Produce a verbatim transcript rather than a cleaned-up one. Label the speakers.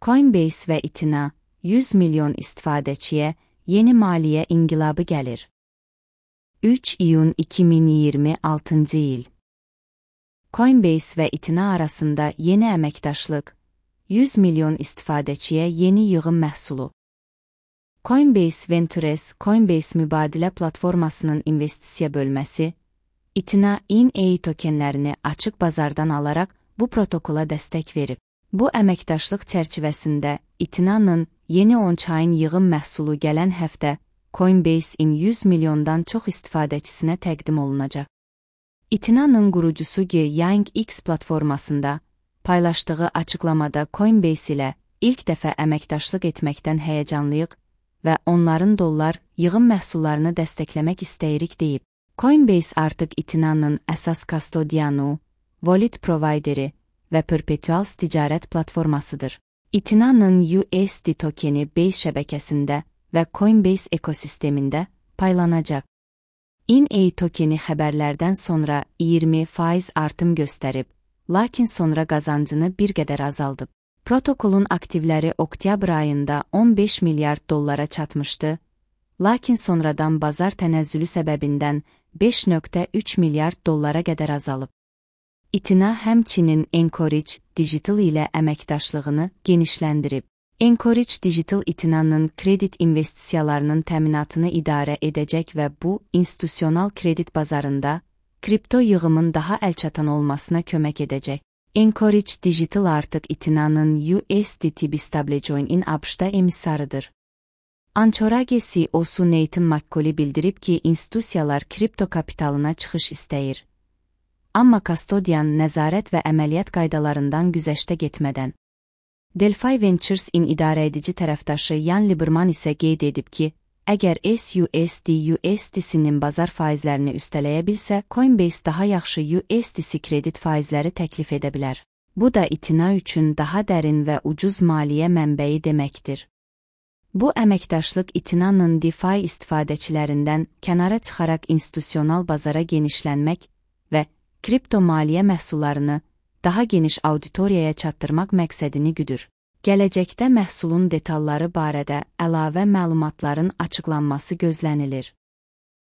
Speaker 1: Coinbase və Itina yüz milyon istifadəçiyə yeni maliyyə inqilabı gəlir. üç iyun iki min iyirmi altıncı il. Coinbase və Itina arasında yeni əməkdaşlıq, yüz milyon istifadəçiyə yeni yığım məhsulu. Coinbase Ventures, Coinbase mübadilə platformasının investisiya bölməsi, Itina in A tokenlərini açıq bazardan alaraq bu protokola dəstək verib. Bu əməkdaşlıq çərçivəsində Itina'nın yeni on-chain yığım məhsulu gələn həftə Coinbase-in yüz milyondan çox istifadəçisinə təqdim olunacaq. Itina'nın qurucusu Ge Yang X platformasında paylaşdığı açıqlamada Coinbase ilə ilk dəfə əməkdaşlıq etməkdən həyəcanlıyıq və onların dollar yığım məhsullarını dəstəkləmək istəyirik deyib. Coinbase artıq Itina'nın əsas kastodiyanı, wallet provideri və perpetual ticarət platformasıdır. Itina'nın U S D tokeni Base şəbəkəsində və Coinbase ekosistemində paylanacaq. in A tokeni xəbərlərdən sonra iyirmi faiz artım göstərib, lakin sonra qazancını bir qədər azaldıb. Protokolun aktivləri oktyabr ayında on beş milyard dollara çatmışdı, lakin sonradan bazar tənəzzülü səbəbindən beş nöqtə üç milyard dollara qədər azalıb. Itina həmçinin Anchorage Digital ilə əməkdaşlığını genişləndirib. Anchorage Digital Itina'nın kredit investisiyalarının təminatını idarə edəcək və bu, institusional kredit bazarında kripto yığımın daha əlçatan olmasına kömək edəcək. Anchorage Digital artıq Itina'nın U S D T B stablecoin-in ABŞ-da emissarıdır. Anchorage C E O-su Nathan McCauley bildirib ki, institusiyalar kripto kapitalına çıxış istəyir. Amma kastodiyan nəzarət və əməliyyat qaydalarından güzəştə getmədən. Delphi Ventures-in idarəedici tərəfdaşı Jan Liberman isə qeyd edib ki, əgər S U S D U S D C-nin bazar faizlərini üstələyə bilsə, Coinbase daha yaxşı U S D C kredit faizləri təklif edə bilər. Bu da Itina üçün daha dərin və ucuz maliyyə mənbəyi deməkdir. Bu əməkdaşlıq Itina'nın DeFi istifadəçilərindən kənara çıxaraq institusional bazara genişlənmək və kripto maliyyə məhsullarını daha geniş auditoriyaya çatdırmaq məqsədini güdür. Gələcəkdə məhsulun detalları barədə əlavə məlumatların açıqlanması gözlənilir.